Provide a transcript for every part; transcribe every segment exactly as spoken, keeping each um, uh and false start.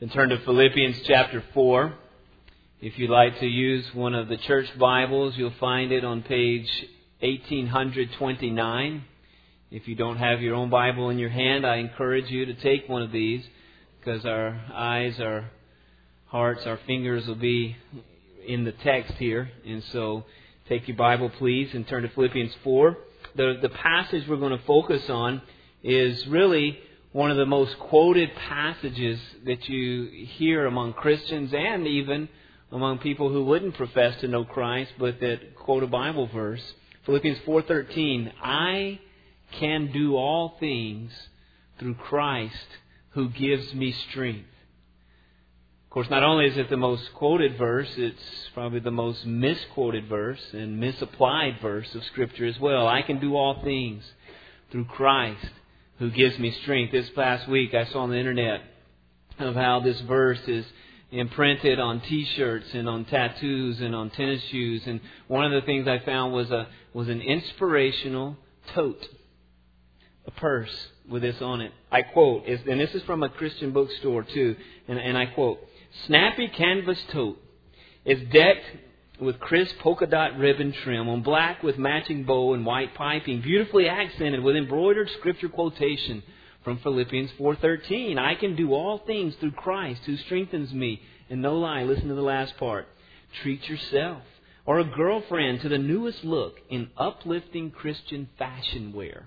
And turn to Philippians chapter four. If you'd like to use one of the church Bibles, you'll find it on page eighteen twenty-nine. If you don't have your own Bible in your hand, I encourage you to take one of these, because our eyes, our hearts, our fingers will be in the text here. And so take your Bible, please, and turn to Philippians four. The, the passage we're going to focus on is really one of the most quoted passages that you hear among Christians and even among people who wouldn't profess to know Christ, but that quote a Bible verse. Philippians four thirteen, I can do all things through Christ who gives me strength. Of course, not only is it the most quoted verse, it's probably the most misquoted verse and misapplied verse of Scripture as well. I can do all things through Christ who gives me strength. This past week I saw on the internet of how this verse is imprinted on T-shirts and on tattoos and on tennis shoes. And one of the things I found was a was an inspirational tote, a purse with this on it. I quote, and this is from a Christian bookstore too, and, and I quote, "Snappy canvas tote is decked with crisp polka dot ribbon trim on black with matching bow and white piping, beautifully accented with embroidered scripture quotation from Philippians four thirteen. I can do all things through Christ who strengthens me." And no lie, listen to the last part. Treat yourself or a girlfriend to the newest look in uplifting Christian fashion wear.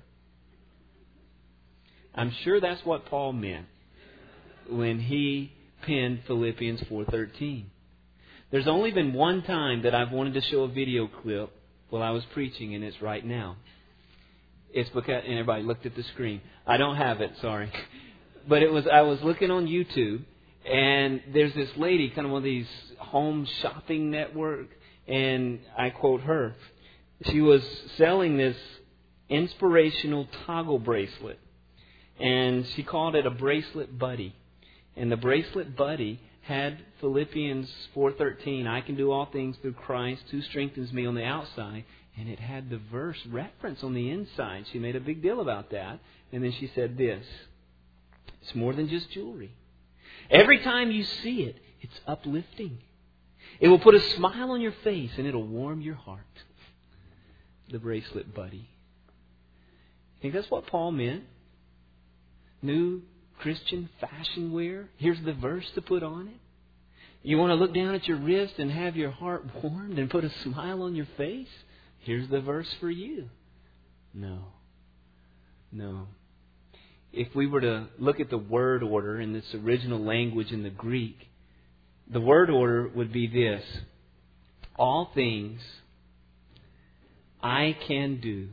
I'm sure that's what Paul meant when he penned Philippians four thirteen. There's only been one time that I've wanted to show a video clip while I was preaching, and it's right now. It's because, and everybody looked at the screen. I don't have it, sorry. But it was, I was looking on YouTube, and there's this lady, kind of one of these home shopping network, and I quote her. She was selling this inspirational toggle bracelet, and she called it a bracelet buddy. And the bracelet buddy had Philippians four thirteen, I can do all things through Christ who strengthens me, on the outside. And it had the verse reference on the inside. She made a big deal about that. And then she said this, it's more than just jewelry. Every time you see it, it's uplifting. It will put a smile on your face and it'll warm your heart. The bracelet buddy. I think that's what Paul meant. New Christian fashion wear. Here's the verse to put on it. You want to look down at your wrist and have your heart warmed and put a smile on your face? Here's the verse for you. No. No. If we were to look at the word order in this original language in the Greek, the word order would be this. All things I can do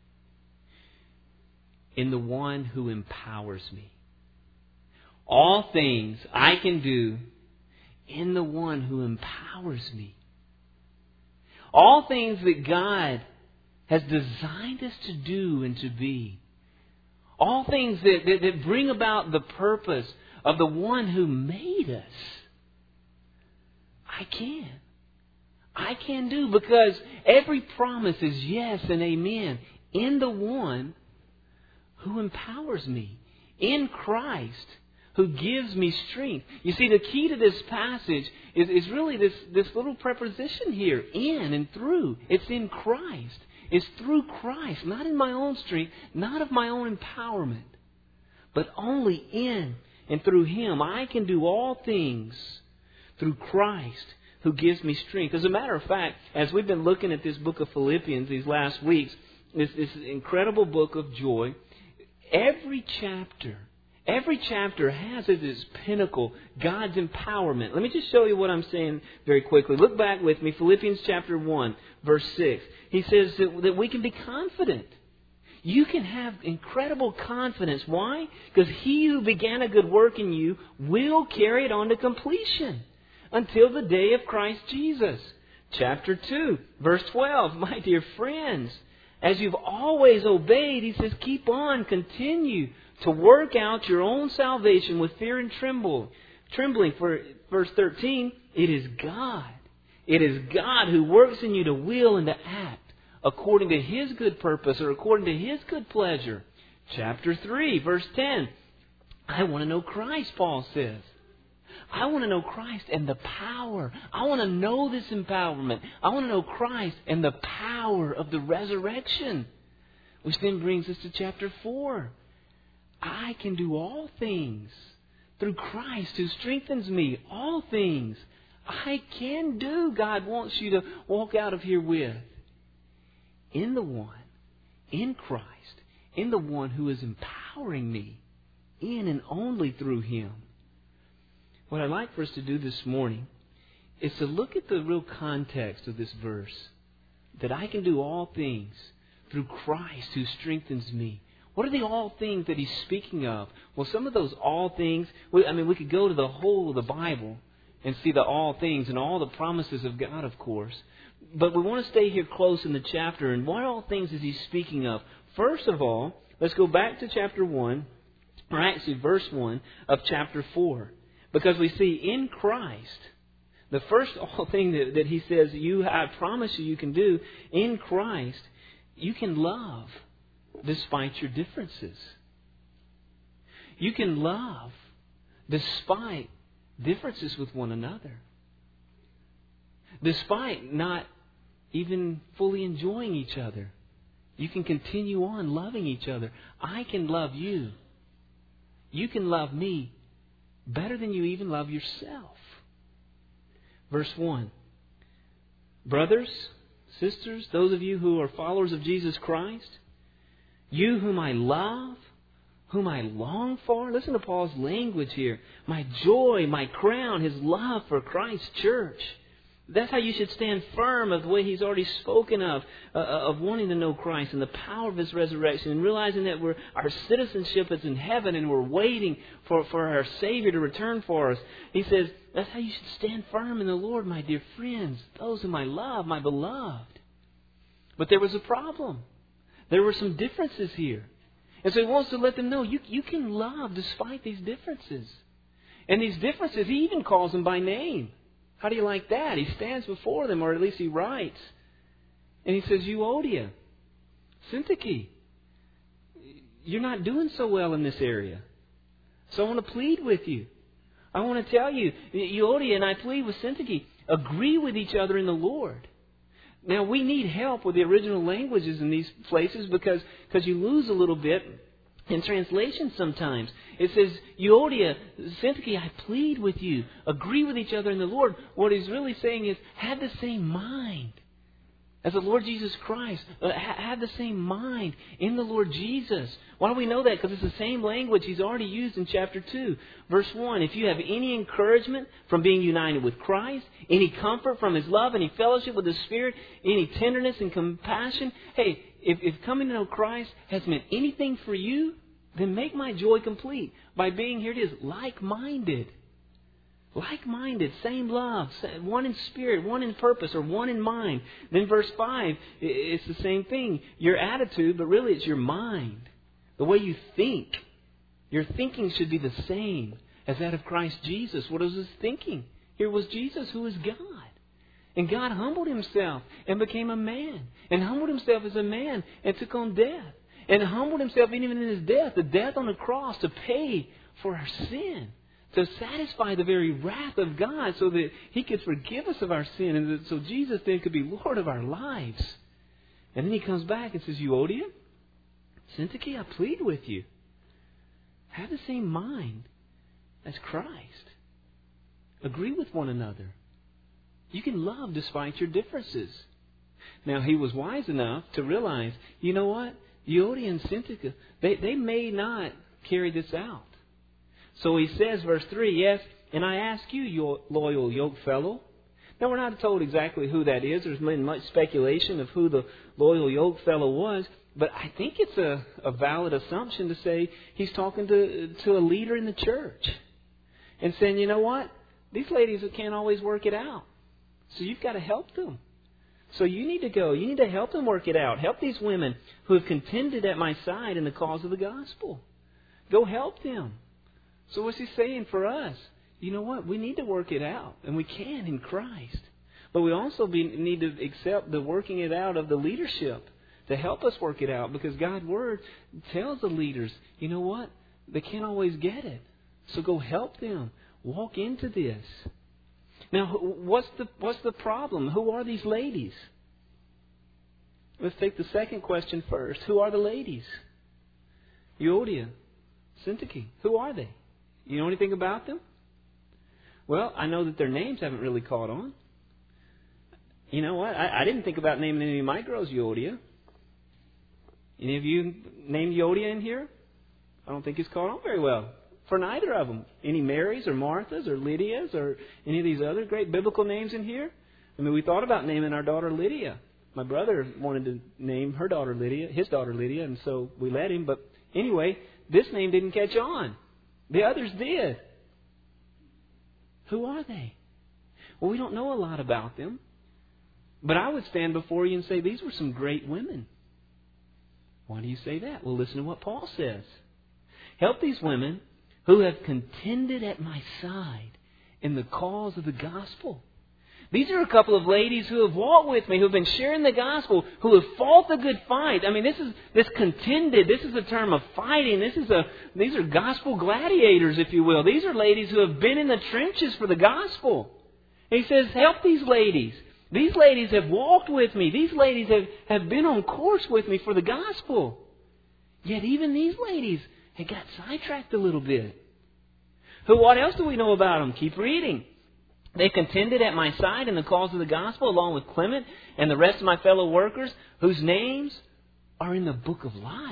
in the one who empowers me. All things I can do in the one who empowers me. All things that God has designed us to do and to be. All things that, that, that bring about the purpose of the one who made us. I can. I can do, because every promise is yes and amen in the one who empowers me. In Christ, who gives me strength. You see, the key to this passage is, is really this, this little preposition here, in and through. It's in Christ. It's through Christ, not in my own strength, not of my own empowerment, but only in and through Him. I can do all things through Christ who gives me strength. As a matter of fact, as we've been looking at this book of Philippians these last weeks, this, this incredible book of joy, every chapter Every chapter has as its pinnacle God's empowerment. Let me just show you what I'm saying very quickly. Look back with me, Philippians chapter one, verse six. He says that, that we can be confident. You can have incredible confidence. Why? Because He who began a good work in you will carry it on to completion until the day of Christ Jesus. Chapter two, verse twelve. My dear friends, as you've always obeyed, he says, keep on, continue to work out your own salvation with fear and tremble. Trembling. For verse thirteen, it is God. It is God who works in you to will and to act according to His good purpose or according to His good pleasure. Chapter three, verse ten. I want to know Christ, Paul says. I want to know Christ and the power. I want to know this empowerment. I want to know Christ and the power of the resurrection. Which then brings us to chapter four. I can do all things through Christ who strengthens me. All things I can do, God wants you to walk out of here with. In the one, in Christ, in the one who is empowering me, in and only through Him. What I'd like for us to do this morning is to look at the real context of this verse. That I can do all things through Christ who strengthens me. What are the all things that He's speaking of? Well, some of those all things, we, I mean, we could go to the whole of the Bible and see the all things and all the promises of God, of course. But we want to stay here close in the chapter. And what all things is He speaking of? First of all, let's go back to chapter one, or actually verse one of chapter four. Because we see in Christ, the first all thing that, that He says, you, I promise you you can do, in Christ, you can love despite your differences. You can love despite differences with one another. Despite not even fully enjoying each other. You can continue on loving each other. I can love you. You can love me better than you even love yourself. Verse one. Brothers, sisters, those of you who are followers of Jesus Christ, you whom I love, whom I long for. Listen to Paul's language here. My joy, my crown, his love for Christ's church. That's how you should stand firm of the way he's already spoken of, uh, of wanting to know Christ and the power of His resurrection and realizing that we're, our citizenship is in heaven and we're waiting for, for our Savior to return for us. He says, that's how you should stand firm in the Lord, my dear friends, those whom I love, my beloved. But there was a problem. There were some differences here. And so he wants to let them know, you, you can love despite these differences. And these differences, he even calls them by name. How do you like that? He stands before them, or at least he writes. And he says, Euodia, Syntyche, you're not doing so well in this area. So I want to plead with you. I want to tell you, Euodia and I plead with Syntyche, agree with each other in the Lord. Now, we need help with the original languages in these places because, because you lose a little bit in translation sometimes. It says, Euodia, Syntyche, I plead with you. Agree with each other in the Lord. What he's really saying is, have the same mind as the Lord Jesus Christ. Uh, have the same mind in the Lord Jesus. Why do we know that? Because it's the same language he's already used in chapter two. Verse one, if you have any encouragement from being united with Christ, any comfort from His love, any fellowship with the Spirit, any tenderness and compassion, hey, if, if coming to know Christ has meant anything for you, then make my joy complete by being, here it is, like-minded. Like-minded, same love, one in spirit, one in purpose, or one in mind. Then verse five, it's the same thing. Your attitude, but really it's your mind. The way you think. Your thinking should be the same as that of Christ Jesus. What was His thinking? Here was Jesus, who is God. And God humbled Himself and became a man. And humbled Himself as a man and took on death. And humbled Himself even in His death, the death on the cross, to pay for our sin. To satisfy the very wrath of God so that He could forgive us of our sin. And that, so Jesus then could be Lord of our lives. And then He comes back and says, Euodia, Syntyche, I plead with you. Have the same mind as Christ. Agree with one another. You can love despite your differences. Now, he was wise enough to realize, you know what? Euodia and Syntyche, they, they may not carry this out. So he says, verse three, yes, and I ask you, your loyal yoke fellow. Now, we're not told exactly who that is. There's been much speculation of who the loyal yoke fellow was. But I think it's a, a valid assumption to say he's talking to, to a leader in the church. And saying, you know what? These ladies can't always work it out. So you've got to help them. So you need to go. You need to help them work it out. Help these women who have contended at my side in the cause of the gospel. Go help them. So what's he saying for us? You know what? We need to work it out. And we can in Christ. But we also be, need to accept the working it out of the leadership to help us work it out. Because God's Word tells the leaders, you know what? They can't always get it. So go help them. walk into this. Now, what's the what's the problem? Who are these ladies? Let's take the second question first. Who are the ladies? Euodia, Syntyche. Who are they? You know anything about them? Well, I know that their names haven't really caught on. You know what? I, I didn't think about naming any of my girls Euodia. Any of you named Euodia in here? I don't think it's caught on very well for neither of them. Any Marys or Marthas or Lydias or any of these other great biblical names in here? I mean, we thought about naming our daughter Lydia. My brother wanted to name her daughter Lydia, his daughter Lydia, and so we let him. But anyway, this name didn't catch on. The others did. Who are they? Well, we don't know a lot about them. But I would stand before you and say these were some great women. Why do you say that? Well, listen to what Paul says. Help these women who have contended at my side in the cause of the gospel. These are a couple of ladies who have walked with me, who have been sharing the gospel, who have fought the good fight. I mean, this is this contended. This is a term of fighting. This is a these are gospel gladiators, if you will. These are ladies who have been in the trenches for the gospel. And he says, help these ladies. These ladies have walked with me. These ladies have, have been on course with me for the gospel. Yet even these ladies had got sidetracked a little bit. Who? What else do we know about them? Keep reading. They contended at my side in the cause of the gospel, along with Clement and the rest of my fellow workers, whose names are in the book of life.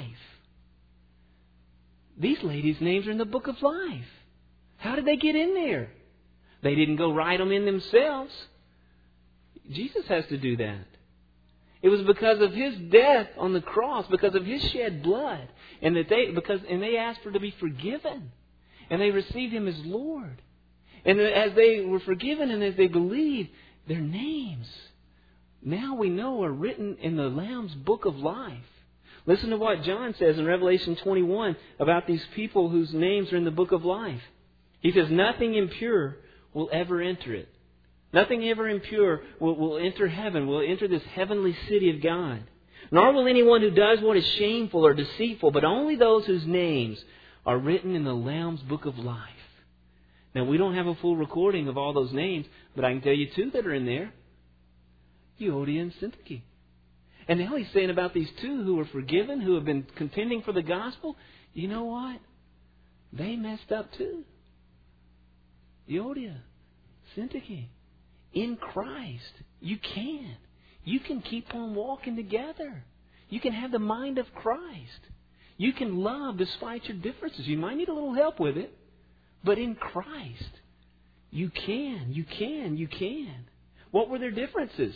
These ladies' names are in the book of life. How did they get in there? They didn't go write them in themselves. Jesus has to do that. It was because of His death on the cross, because of His shed blood, and that they because and they asked for to be forgiven, and they received Him as Lord. And as they were forgiven and as they believed, their names, now we know, are written in the Lamb's book of life. Listen to what John says in Revelation twenty-one about these people whose names are in the book of life. He says, nothing impure will ever enter it. Nothing ever impure will, will enter heaven, will enter this heavenly city of God. Nor will anyone who does what is shameful or deceitful, but only those whose names are written in the Lamb's book of life. Now, we don't have a full recording of all those names, but I can tell you two that are in there. Euodia and Syntyche. And now he's saying about these two who were forgiven, who have been contending for the gospel, you know what? They messed up too. Euodia, Syntyche. In Christ, you can. You can keep on walking together. You can have the mind of Christ. You can love despite your differences. You might need a little help with it. But in Christ, you can, you can, you can. What were their differences?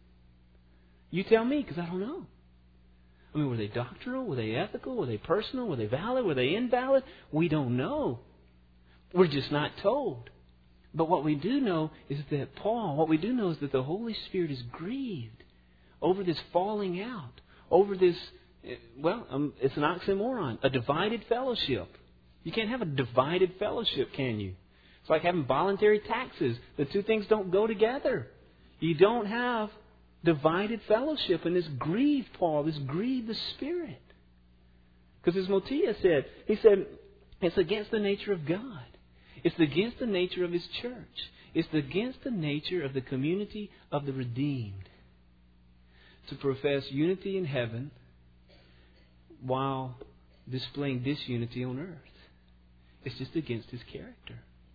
You tell me, because I don't know. I mean, were they doctrinal? Were they ethical? Were they personal? Were they valid? Were they invalid? We don't know. We're just not told. But what we do know is that Paul, what we do know is that the Holy Spirit is grieved over this falling out, over this, well, um, it's an oxymoron, a divided fellowship. You can't have a divided fellowship, can you? It's like having voluntary taxes. The two things don't go together. You don't have divided fellowship. And this grieved Paul. This grieved the Spirit. Because as Motia said, he said, it's against the nature of God. It's against the nature of His church. It's against the nature of the community of the redeemed to profess unity in heaven while displaying disunity on earth. It's just against His character.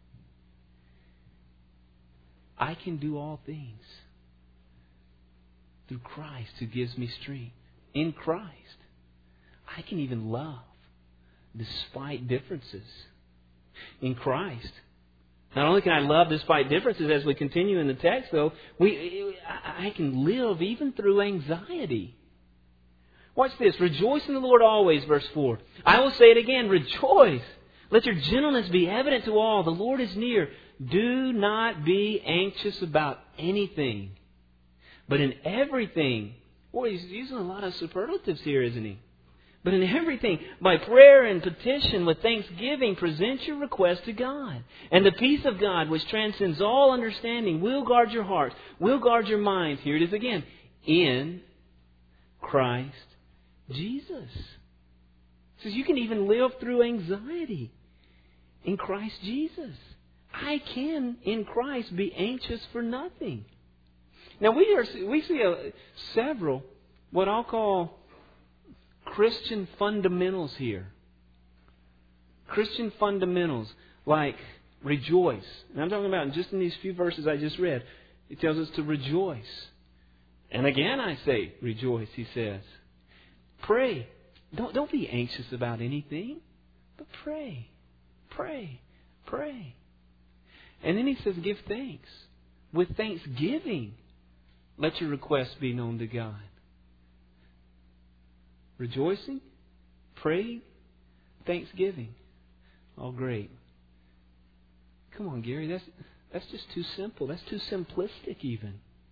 I can do all things through Christ who gives me strength. In Christ, I can even love despite differences. In Christ, not only can I love despite differences, as we continue in the text, though, we I can live even through anxiety. Watch this. Rejoice in the Lord always, verse four. I will say it again, rejoice. Let your gentleness be evident to all. The Lord is near. Do not be anxious about anything, but in everything. Boy, he's using a lot of superlatives here, isn't he? But in everything, by prayer and petition with thanksgiving, present your request to God. And the peace of God, which transcends all understanding, will guard your hearts, will guard your minds. Here it is again. In Christ Jesus. It says you can even live through anxiety in Christ Jesus. I can, in Christ, be anxious for nothing. Now, we are we see a, several, what I'll call Christian fundamentals here. Christian fundamentals like rejoice. And I'm talking about just in these few verses I just read. It tells us to rejoice. And again I say, rejoice, he says. Pray. Don't, don't be anxious about anything, but pray. Pray. Pray. And then he says, give thanks. With thanksgiving, let your requests be known to God. Rejoicing, praying, thanksgiving. Oh, great. Come on, Gary, that's that's just too simple. That's too simplistic even.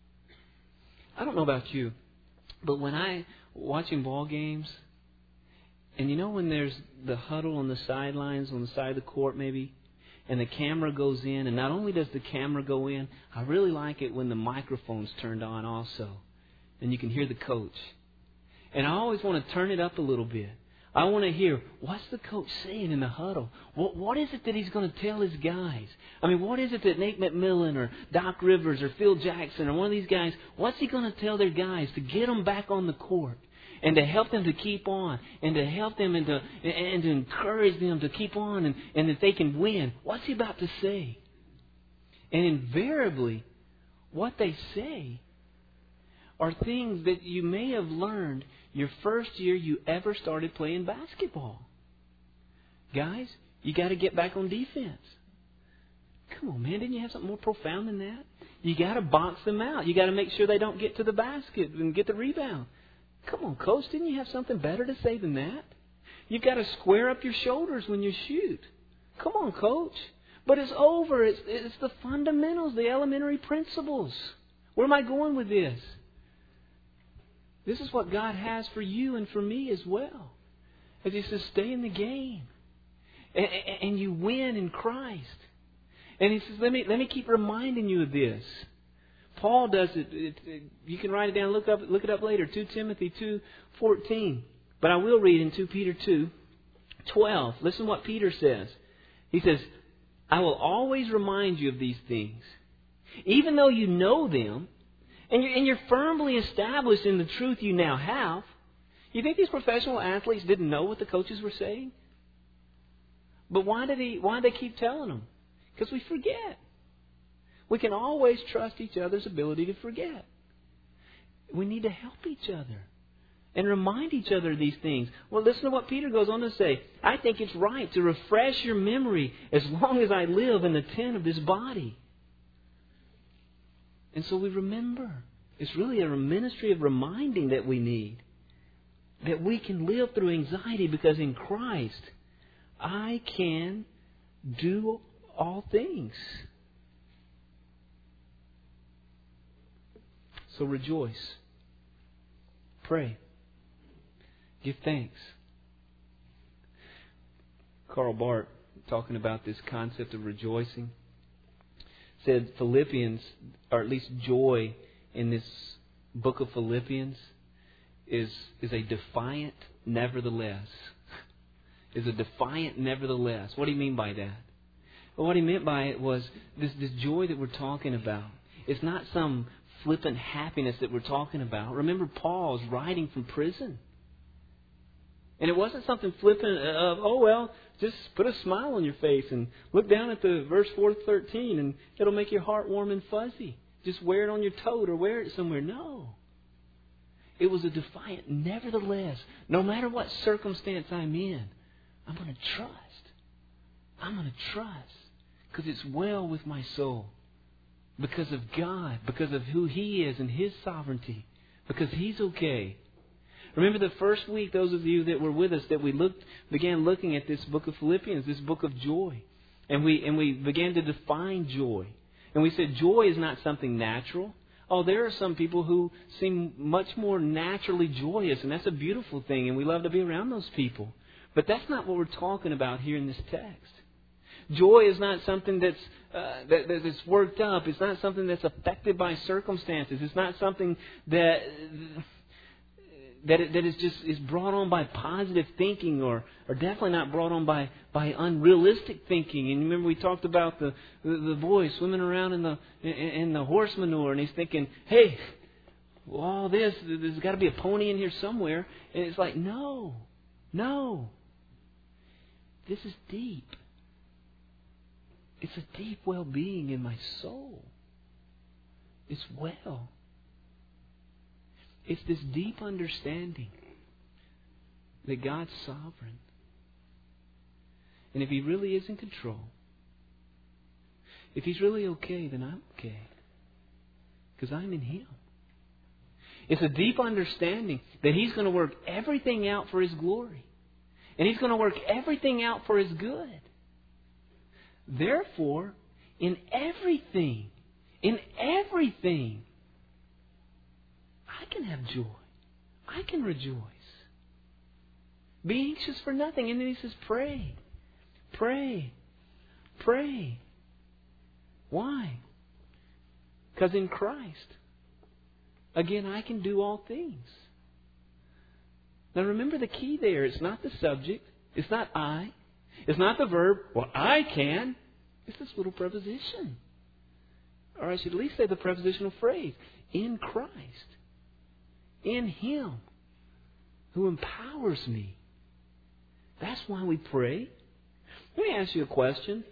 I don't know about you, but when I watching ball games, and you know when there's the huddle on the sidelines, on the side of the court maybe, and the camera goes in, and not only does the camera go in, I really like it when the microphone's turned on also, and you can hear the coach. And I always want to turn it up a little bit. I want to hear, what's the coach saying in the huddle? What, what is it that he's going to tell his guys? I mean, what is it that Nate McMillan or Doc Rivers or Phil Jackson or one of these guys, what's he going to tell their guys to get them back on the court and to help them to keep on and to help them and to, and to encourage them to keep on and, and that they can win? What's he about to say? And invariably, what they say are things that you may have learned your first year you ever started playing basketball. Guys, you got to get back on defense. Come on, man, didn't you have something more profound than that? You got to box them out. You got to make sure they don't get to the basket and get the rebound. Come on, coach, didn't you have something better to say than that? You've got to square up your shoulders when you shoot. Come on, coach. But it's over. It's, it's the fundamentals, the elementary principles. Where am I going with this? This is what God has for you and for me as well. As He says, stay in the game. And, and you win in Christ. And He says, let me let me keep reminding you of this. Paul does it. it, it you can write it down, look up look it up later. Second Timothy two fourteen. But I will read in Second Peter two twelve. Listen to what Peter says. He says, I will always remind you of these things, even though you know them, and you're, and you're firmly established in the truth you now have. You think these professional athletes didn't know what the coaches were saying? But why did he? Why did they keep telling them? Because we forget. We can always trust each other's ability to forget. We need to help each other and remind each other of these things. Well, listen to what Peter goes on to say. I think it's right to refresh your memory as long as I live in the tent of this body. And so we remember. It's really a ministry of reminding that we need. That we can live through anxiety because in Christ, I can do all things. So rejoice. Pray. Give thanks. Karl Barth, talking about this concept of rejoicing, said Philippians, or at least joy in this book of Philippians, is, is a defiant nevertheless. Is a defiant nevertheless. What do you mean by that? Well, what he meant by it was this, this joy that we're talking about. It's not some flippant happiness that we're talking about. Remember, Paul's writing from prison. And it wasn't something flippant of, oh, well, just put a smile on your face and look down at the verse four thirteen and it'll make your heart warm and fuzzy. Just wear it on your tote or wear it somewhere. No. It was a defiant, nevertheless, no matter what circumstance I'm in, I'm going to trust. I'm going to trust because it's well with my soul. Because of God, because of who He is and His sovereignty, because He's okay. Remember the first week, those of you that were with us, that we looked, began looking at this book of Philippians, this book of joy. And we, and we began to define joy. And we said joy is not something natural. Oh, there are some people who seem much more naturally joyous, and that's a beautiful thing, and we love to be around those people. But that's not what we're talking about here in this text. Joy is not something that's uh, that, that's worked up. It's not something that's affected by circumstances. It's not something that that it, that is just is brought on by positive thinking, or or definitely not brought on by, by unrealistic thinking. And remember we talked about the, the, the boy swimming around in the in, in the horse manure, and he's thinking, hey, well, all this, there's got to be a pony in here somewhere. And it's like, no, no. This is deep. It's a deep well-being in my soul. It's well. It's this deep understanding that God's sovereign. And if He really is in control, if He's really okay, then I'm okay. Because I'm in Him. It's a deep understanding that He's going to work everything out for His glory. And He's going to work everything out for His good. Therefore, in everything, in everything, I can have joy. I can rejoice. Be anxious for nothing. And then He says, pray. Pray. Pray. Why? Because in Christ, again, I can do all things. Now remember the key there. It's not the subject. It's not I. It's not the verb, well, I can. It's this little preposition. Or I should at least say the prepositional phrase. In Christ. In Him. Who empowers me. That's why we pray. Let me ask you a question.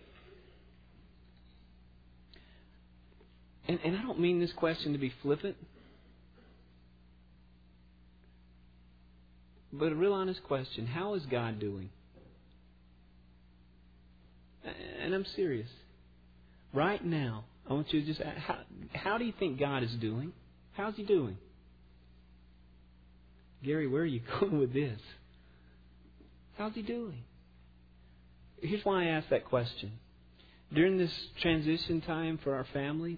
And, and I don't mean this question to be flippant. But a real honest question. How is God doing? And I'm serious. Right now, I want you to just ask, how, how do you think God is doing? How's He doing? Gary, where are you going with this? How's He doing? Here's why I asked that question. During this transition time for our family,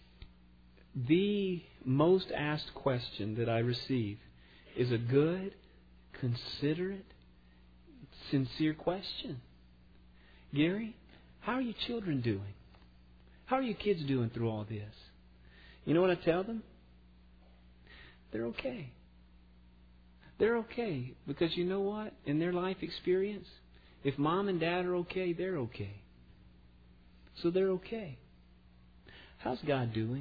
the most asked question that I receive is a good, considerate, sincere question. Gary, how are your children doing? How are your kids doing through all this? You know what I tell them? They're okay. They're okay. Because you know what? In their life experience, if mom and dad are okay, they're okay. So they're okay. How's God doing?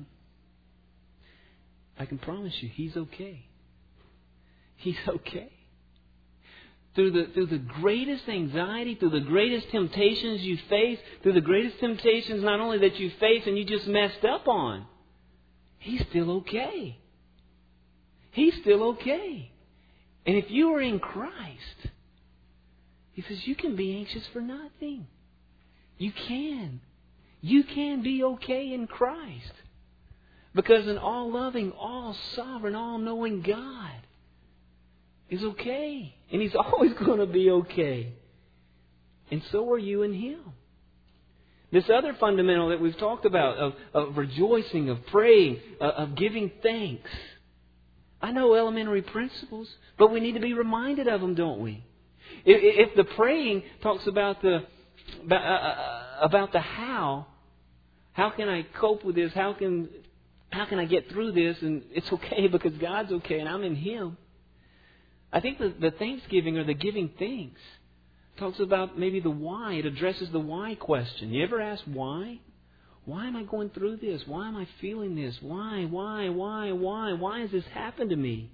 I can promise you, He's okay. He's okay. Through the, through the greatest anxiety, through the greatest temptations you face, through the greatest temptations not only that you face and you just messed up on, He's still okay. He's still okay. And if you are in Christ, He says you can be anxious for nothing. You can. You can be okay in Christ. Because an all-loving, all-sovereign, all-knowing God is okay. And He's always going to be okay. And so are you in Him. This other fundamental that we've talked about of, of rejoicing, of praying, uh, of giving thanks. I know elementary principles, but we need to be reminded of them, don't we? If, if the praying talks about the about, uh, about the how, how can I cope with this? How can how can I get through this? And it's okay because God's okay and I'm in Him. I think the, the thanksgiving or the giving thanks talks about maybe the why. It addresses the why question. You ever ask why? Why am I going through this? Why am I feeling this? Why, why, why, why? Why has this happened to me?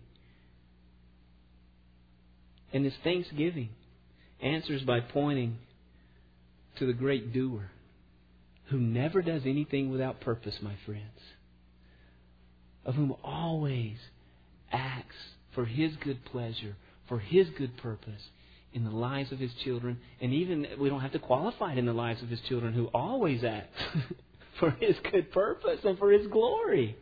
And this thanksgiving answers by pointing to the great doer who never does anything without purpose, my friends. Of whom always acts for His good pleasure, for His good purpose in the lives of His children. And even, we don't have to qualify it in the lives of His children, who always acts for His good purpose and for His glory.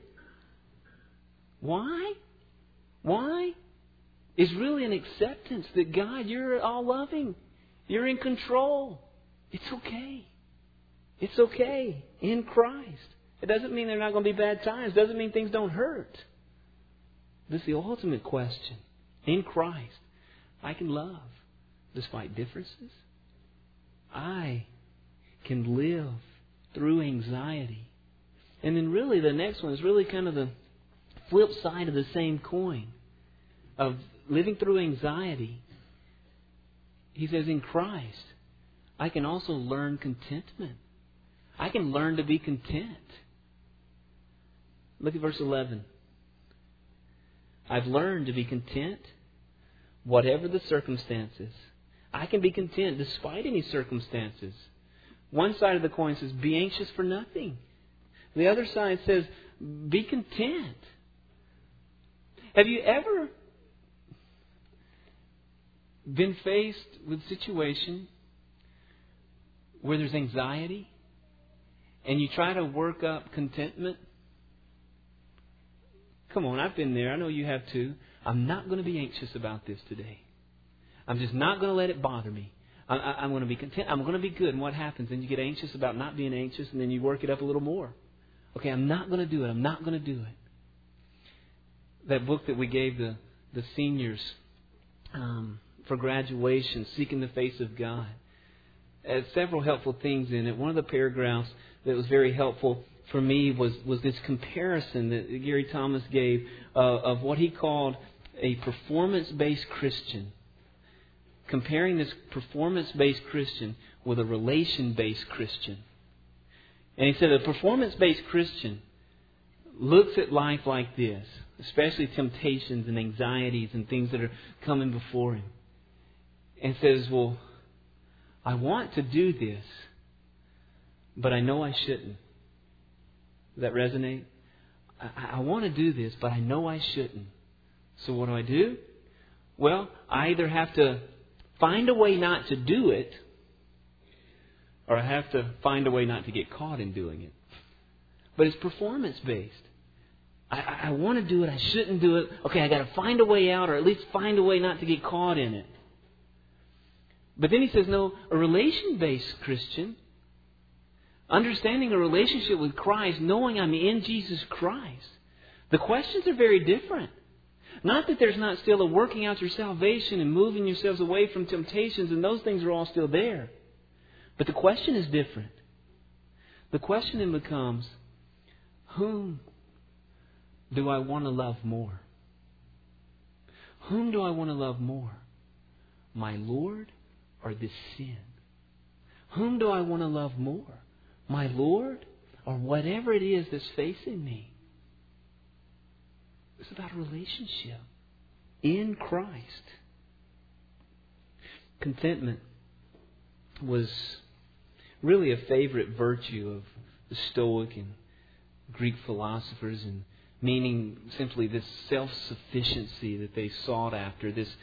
Why? Why? It's really an acceptance that God, you're all loving. You're in control. It's okay. It's okay in Christ. It doesn't mean there are not going to be bad times. It doesn't mean things don't hurt. This is the ultimate question. In Christ, I can love despite differences. I can live through anxiety. And then really the next one is really kind of the flip side of the same coin. of living through anxiety, he says, in Christ, I can also learn contentment. I can learn to be content. Look at verse eleven. I've learned to be content, whatever the circumstances. I can be content despite any circumstances. One side of the coin says, be anxious for nothing. The other side says, be content. Have you ever been faced with a situation where there's anxiety and you try to work up contentment? Come on, I've been there. I know you have too. I'm not going to be anxious about this today. I'm just not going to let it bother me. I, I, I'm going to be content. I'm going to be good. And what happens? Then you get anxious about not being anxious, and then you work it up a little more. Okay, I'm not going to do it. I'm not going to do it. That book that we gave the, the seniors um, for graduation, Seeking the Face of God, had several helpful things in it. One of the paragraphs that was very helpful for me was, was this comparison that Gary Thomas gave uh, of what he called a performance-based Christian. Comparing this performance-based Christian with a relation-based Christian. And he said a performance-based Christian looks at life like this, especially temptations and anxieties and things that are coming before him, and says, well, I want to do this, but I know I shouldn't. Does that resonate? I, I want to do this, but I know I shouldn't. So what do I do? Well, I either have to find a way not to do it, or I have to find a way not to get caught in doing it. But it's performance-based. I, I, I want to do it, I shouldn't do it. Okay, I got to find a way out, or at least find a way not to get caught in it. But then he says, no, a relation-based Christian, understanding a relationship with Christ, knowing I'm in Jesus Christ, the questions are very different. Not that there's not still a working out your salvation and moving yourselves away from temptations, and those things are all still there. But the question is different. The question then becomes, whom do I want to love more? Whom do I want to love more? My Lord or this sin? Whom do I want to love more? My Lord or whatever it is that's facing me? It's about a relationship in Christ. Contentment was really a favorite virtue of the Stoic and Greek philosophers, and meaning simply this self-sufficiency that they sought after, this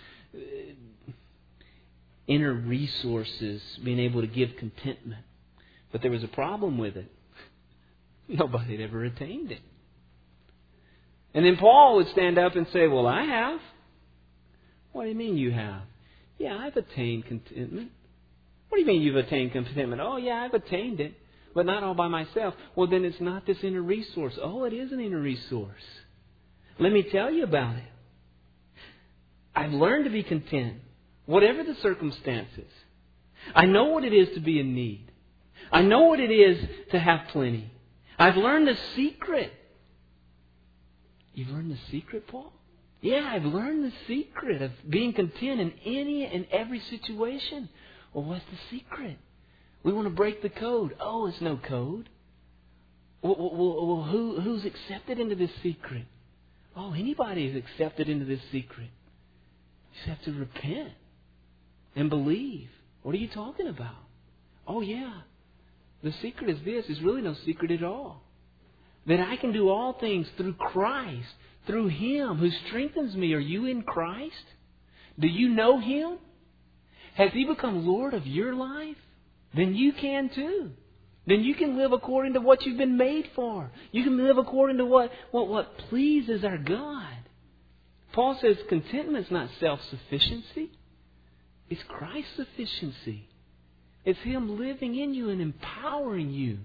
inner resources, being able to give contentment. But there was a problem with it. Nobody had ever attained it. And then Paul would stand up and say, well, I have. What do you mean you have? Yeah, I've attained contentment. What do you mean you've attained contentment? Oh, yeah, I've attained it, but not all by myself. Well, then it's not this inner resource. Oh, it is an inner resource. Let me tell you about it. I've learned to be content, whatever the circumstances. I know what it is to be in need. I know what it is to have plenty. I've learned the secret. You've learned the secret, Paul? Yeah, I've learned the secret of being content in any and every situation. Well, what's the secret? We want to break the code. Oh, it's no code. Well, well, well who, who's accepted into this secret? Oh, anybody is accepted into this secret. You just have to repent and believe. What are you talking about? Oh, yeah. The secret is this. It's really no secret at all. That I can do all things through Christ, through Him who strengthens me. Are you in Christ? Do you know Him? Has He become Lord of your life? Then you can too. Then you can live according to what you've been made for. You can live according to what, what, what pleases our God. Paul says contentment's not self-sufficiency. It's Christ's sufficiency. It's Him living in you and empowering you.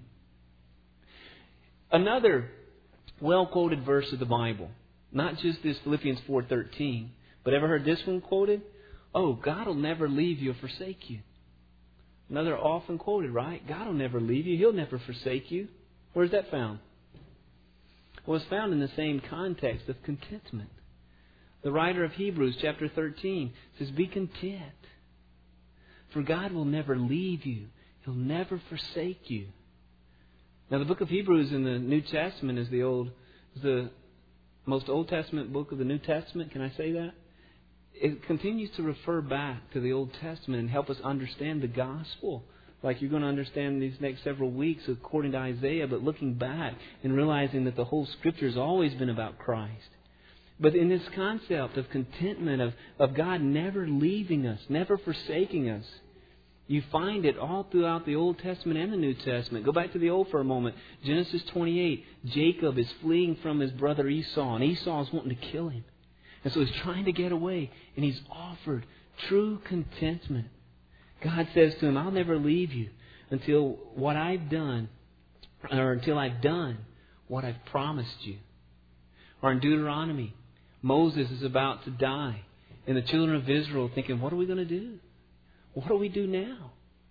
Another well-quoted verse of the Bible, not just this Philippians four thirteen, but ever heard this one quoted? Oh, God will never leave you or forsake you. Another often quoted, right? God will never leave you. He'll never forsake you. Where's that found? Well, it's found in the same context of contentment. The writer of Hebrews chapter thirteen says, be content. For God will never leave you. He'll never forsake you. Now the book of Hebrews in the New Testament is the old, is the most Old Testament book of the New Testament. Can I say that? It continues to refer back to the Old Testament and help us understand the gospel. Like you're going to understand these next several weeks according to Isaiah, but looking back and realizing that the whole Scripture has always been about Christ. But in this concept of contentment, of, of God never leaving us, never forsaking us, you find it all throughout the Old Testament and the New Testament. Go back to the Old for a moment. Genesis twenty-eight, Jacob is fleeing from his brother Esau, and Esau is wanting to kill him. And so he's trying to get away, and he's offered true contentment. God says to him, I'll never leave you until what I've done, or until I've done what I've promised you. Or in Deuteronomy, Moses is about to die, and the children of Israel thinking, what are we going to do? What do we do now?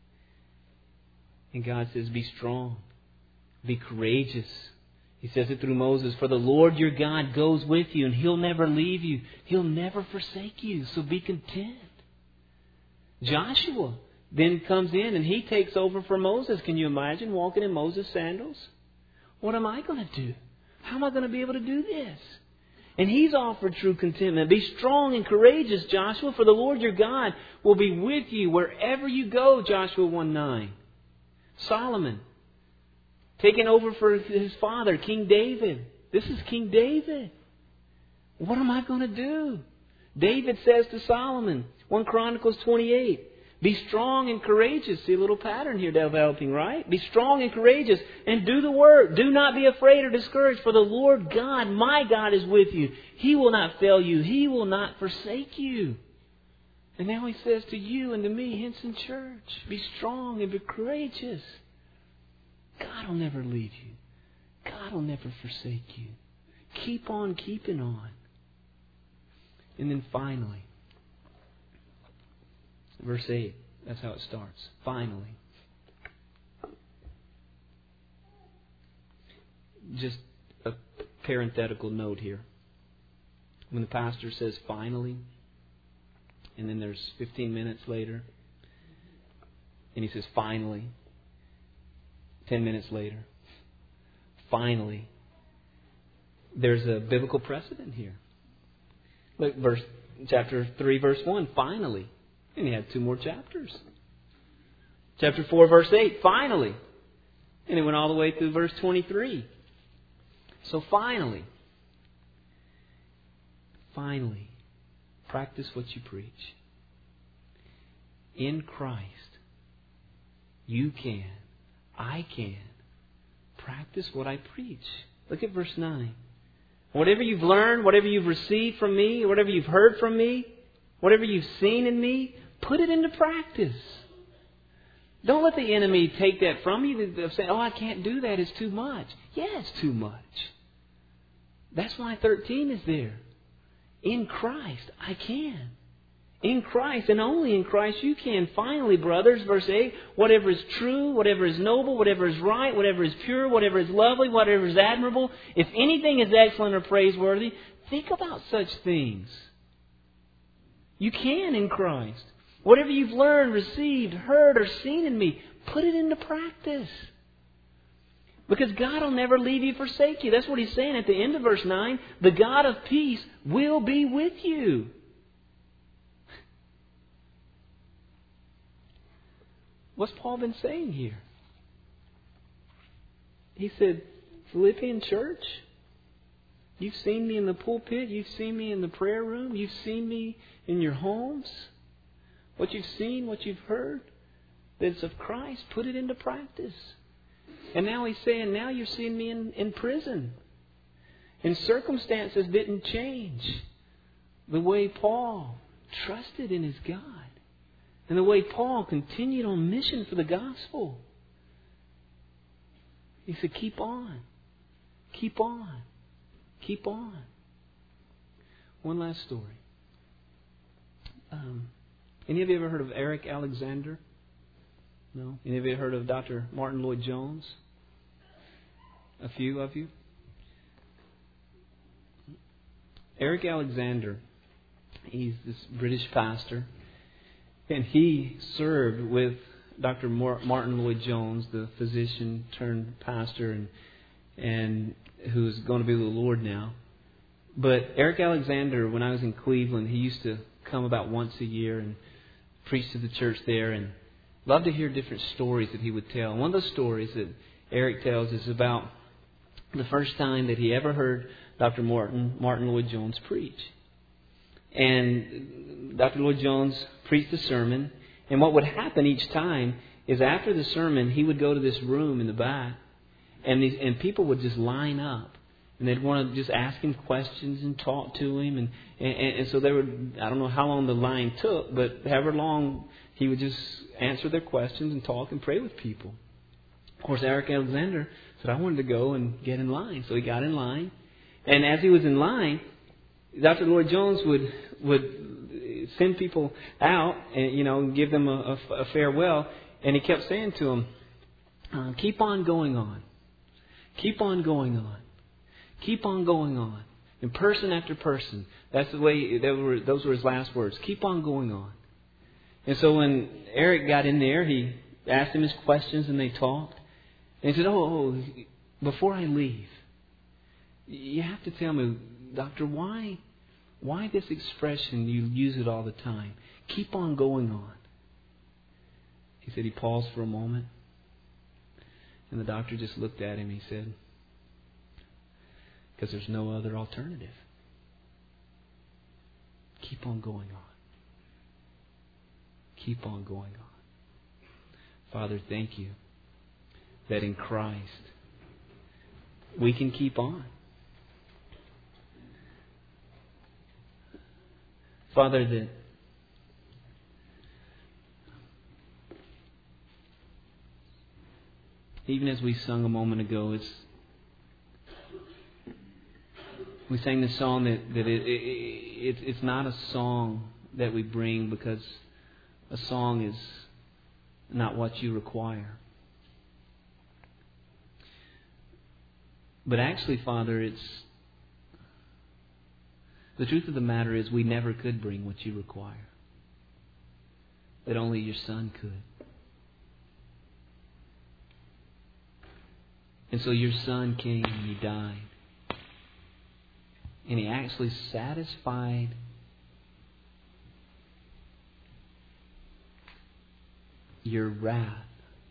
And God says, be strong, be courageous. He says it through Moses, for the Lord your God goes with you, and He'll never leave you. He'll never forsake you, so be content. Joshua then comes in and he takes over for Moses. Can you imagine walking in Moses' sandals? What am I going to do? How am I going to be able to do this? And he's offered true contentment. Be strong and courageous, Joshua, for the Lord your God will be with you wherever you go, Joshua one nine. Solomon, taking over for his father, King David. This is King David. What am I going to do? David says to Solomon, First Chronicles twenty-eight, be strong and courageous. See a little pattern here developing, right? Be strong and courageous and do the work. Do not be afraid or discouraged, for the Lord God, my God, is with you. He will not fail you. He will not forsake you. And now He says to you and to me, Henson Church, be strong and be courageous. God will never leave you. God will never forsake you. Keep on keeping on. And then finally, verse eight, that's how it starts. Finally. Just a parenthetical note here. When the pastor says finally, and then there's fifteen minutes later, and he says finally, ten minutes later, finally, there's a biblical precedent here. Look, verse chapter three, verse one, finally. And he had two more chapters. Chapter four, verse eight, finally. And it went all the way through verse twenty-three. So finally, finally, practice what you preach. In Christ, you can, I can, practice what I preach. Look at verse nine. Whatever you've learned, whatever you've received from me, whatever you've heard from me, whatever you've seen in me, put it into practice. Don't let the enemy take that from you. They'll say, oh, I can't do that. It's too much. Yeah, it's too much. That's why thirteen is there. In Christ, I can. In Christ, and only in Christ, you can. Finally, brothers, verse eight, whatever is true, whatever is noble, whatever is right, whatever is pure, whatever is lovely, whatever is admirable, if anything is excellent or praiseworthy, think about such things. You can in Christ. Whatever you've learned, received, heard, or seen in me, put it into practice. Because God will never leave you, forsake you. That's what He's saying at the end of verse nine. The God of peace will be with you. What's Paul been saying here? He said, Philippian church, you've seen me in the pulpit. You've seen me in the prayer room. You've seen me in your homes. What you've seen, what you've heard, that's of Christ, put it into practice. And now He's saying, now you're seeing me in, in prison. And circumstances didn't change the way Paul trusted in his God. And the way Paul continued on mission for the gospel. He said, keep on. Keep on. Keep on. One last story. Um, any of you ever heard of Eric Alexander? No? Any of you heard of Doctor Martin Lloyd-Jones? A few of you? Eric Alexander He's this British pastor. And he served with Doctor Martin Lloyd-Jones, the physician turned pastor, and and who's going to be with the Lord now. But Eric Alexander, when I was in Cleveland, he used to come about once a year and preach to the church there, and loved to hear different stories that he would tell. And one of those stories that Eric tells is about the first time that he ever heard Doctor Martin, Martin Lloyd-Jones preach. And Doctor Lloyd-Jones preached a sermon, and what would happen each time is after the sermon, he would go to this room in the back, and these, and people would just line up. And they'd want to just ask him questions and talk to him. And, and, and so they would, I don't know how long the line took, but however long, he would just answer their questions and talk and pray with people. Of course, Eric Alexander said, I wanted to go and get in line. So he got in line. And as he was in line, Doctor Lloyd-Jones would would send people out and, you know, give them a, a, a farewell. And he kept saying to them, uh, keep on going on. Keep on going on. Keep on going on. And person after person. That's the way, that were, those were his last words. Keep on going on. And so when Eric got in there, he asked him his questions and they talked. And he said, oh, oh, before I leave, you have to tell me, Doctor, why, why this expression, you use it all the time? Keep on going on. He said he paused for a moment. And the doctor just looked at him. He said, because there's no other alternative. Keep on going on. Keep on going on. Father, thank you that in Christ we can keep on. Father, that even as we sung a moment ago, it's we sang this song that, that it, it, it, it's not a song that we bring because a song is not what you require. But actually, Father, it's the truth of the matter is we never could bring what you require. That only your Son could. And so your Son came and He died. And He actually satisfied your wrath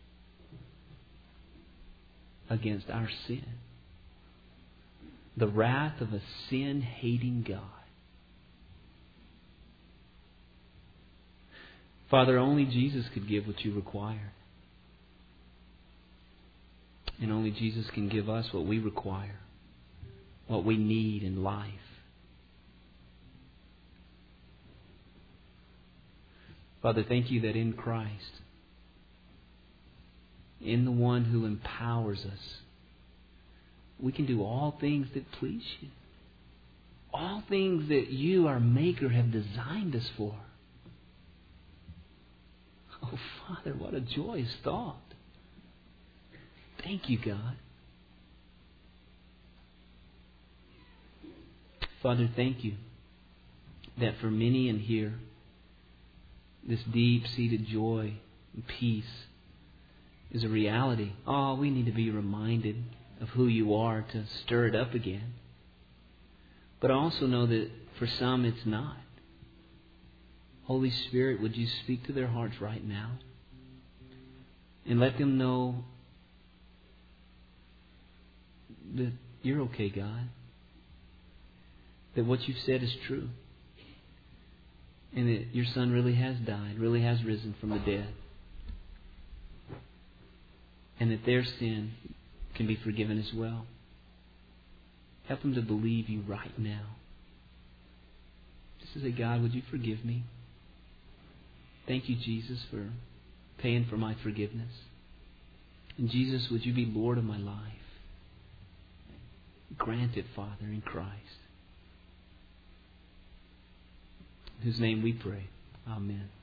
against our sin. The wrath of a sin-hating God. Father, only Jesus could give what you require. And only Jesus can give us what we require. What we need in life. Father, thank you that in Christ, in the one who empowers us, we can do all things that please you. All things that you, our Maker, have designed us for. Oh, Father, what a joyous thought. Thank you, God. Father, thank you that for many in here, this deep-seated joy and peace is a reality. Oh, we need to be reminded of who you are to stir it up again. But I also know that for some it's not. Holy Spirit, would you speak to their hearts right now? And let them know that you're okay, God. That what you've said is true. And that your Son really has died, really has risen from the dead. And that their sin can be forgiven as well. Help them to believe you right now. Just to say, God, would you forgive me? Thank you, Jesus, for paying for my forgiveness. And Jesus, would you be Lord of my life? Grant it, Father, in Christ. In whose name we pray. Amen.